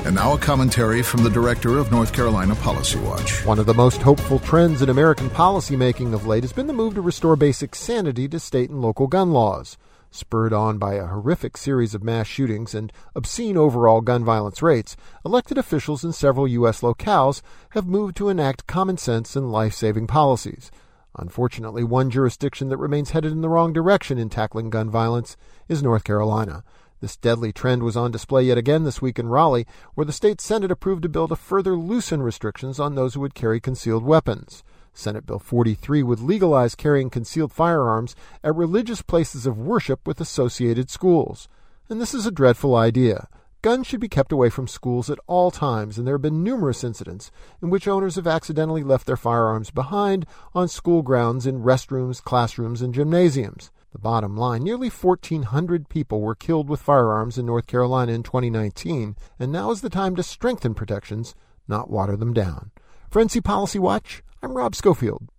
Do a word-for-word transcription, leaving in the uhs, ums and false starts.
And now a commentary from the director of North Carolina Policy Watch. One of the most hopeful trends in American policymaking of late has been the move to restore basic sanity to state and local gun laws. Spurred on by a horrific series of mass shootings and obscene overall gun violence rates, elected officials in several U S locales have moved to enact common sense and life-saving policies. Unfortunately, one jurisdiction that remains headed in the wrong direction in tackling gun violence is North Carolina. This deadly trend was on display yet again this week in Raleigh, where the state Senate approved a bill to further loosen restrictions on those who would carry concealed weapons. Senate Bill forty-three would legalize carrying concealed firearms at religious places of worship with associated schools. And this is a dreadful idea. Guns should be kept away from schools at all times, and there have been numerous incidents in which owners have accidentally left their firearms behind on school grounds, in restrooms, classrooms, and gymnasiums. The bottom line, nearly fourteen hundred people were killed with firearms in North Carolina in twenty nineteen, and now is the time to strengthen protections, not water them down. For N C Policy Watch, I'm Rob Schofield.